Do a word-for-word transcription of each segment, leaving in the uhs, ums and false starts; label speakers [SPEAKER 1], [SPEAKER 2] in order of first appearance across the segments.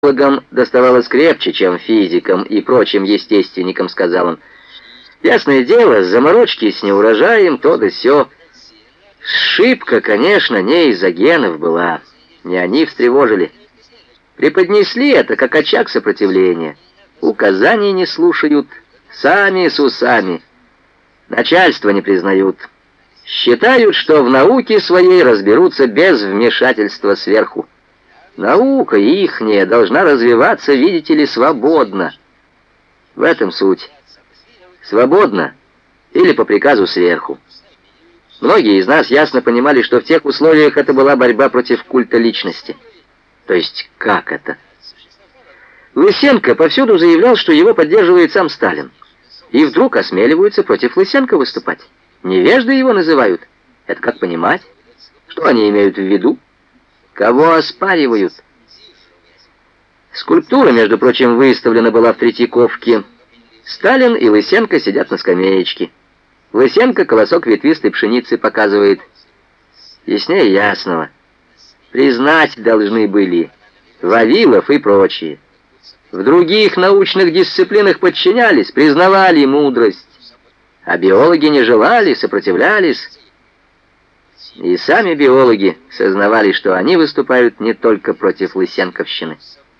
[SPEAKER 1] Биологам доставалось крепче, чем физикам и прочим естественникам, сказал он. Ясное дело, заморочки с неурожаем, то да сё. Шибка, конечно, не из-за генов была, не они встревожили. Преподнесли это как очаг сопротивления. Указаний не слушают, сами с усами. Начальство не признают. Считают, что в науке своей разберутся без вмешательства сверху. Наука ихняя должна развиваться, видите ли, свободно. В этом суть. Свободно или по приказу сверху. Многие из нас ясно понимали, что в тех условиях это была борьба против культа личности. То есть как это? Лысенко повсюду заявлял, что его поддерживает сам Сталин. И вдруг осмеливаются против Лысенко выступать. Невежды его называют. Это как понимать? Что они имеют в виду? Кого оспаривают? Скульптура, между прочим, выставлена была в Третьяковке. Сталин и Лысенко сидят на скамеечке. Лысенко колосок ветвистой пшеницы показывает. Яснее ясного. Признать должны были Вавилов и прочие. В других научных дисциплинах подчинялись, признавали мудрость. А биологи не желали, сопротивлялись. И сами биологи сознавали, что они выступают не только против лысенковщины.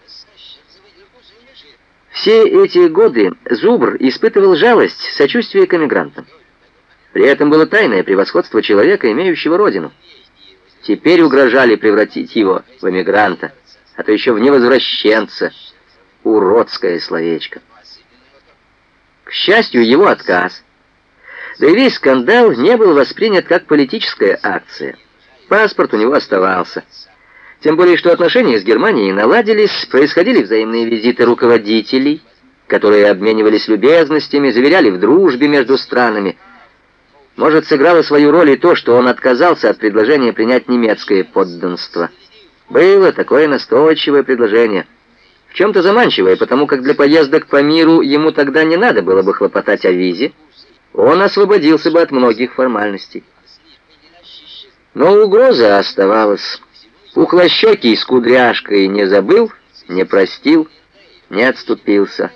[SPEAKER 1] Все эти годы Зубр испытывал жалость, сочувствие к эмигрантам. При этом было тайное превосходство человека, имеющего родину. Теперь угрожали превратить его в эмигранта, а то еще в невозвращенца. Уродское словечко. К счастью, его отказ, да и весь скандал не был воспринят как политическая акция. Паспорт у него оставался. Тем более, что отношения с Германией наладились, происходили взаимные визиты руководителей, которые обменивались любезностями, заверяли в дружбе между странами. Может, сыграло свою роль и то, что он отказался от предложения принять немецкое подданство. Было такое настойчивое предложение. В чем-то заманчивое, потому как для поездок по миру ему тогда не надо было бы хлопотать о визе. Он освободился бы от многих формальностей. Но угроза оставалась. Пухлощекий с кудряшкой не забыл, не простил, не отступился.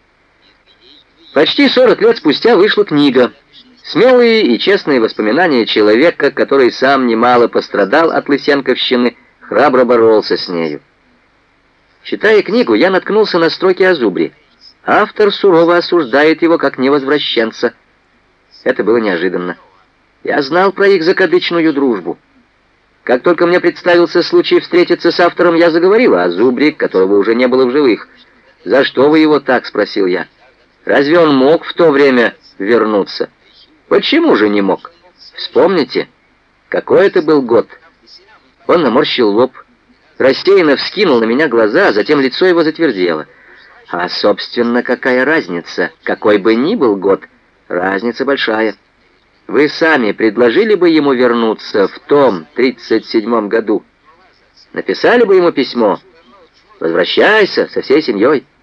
[SPEAKER 1] Почти сорок лет спустя вышла книга. Смелые и честные воспоминания человека, который сам немало пострадал от лысенковщины, храбро боролся с нею. Читая книгу, я наткнулся на строки о Зубре. Автор сурово осуждает его как невозвращенца. Это было неожиданно. Я знал про их закадычную дружбу. Как только мне представился случай встретиться с автором, я заговорил о Зубре, которого уже не было в живых. «За что вы его так?» — спросил я. «Разве он мог в то время вернуться?» «Почему же не мог? Вспомните, какой это был год?» Он наморщил лоб, рассеянно вскинул на меня глаза, а затем лицо его затвердело. «А, собственно, какая разница? Какой бы ни был год, разница большая. Вы сами предложили бы ему вернуться в том тридцать седьмом году? Написали бы ему письмо? Возвращайся со всей семьей».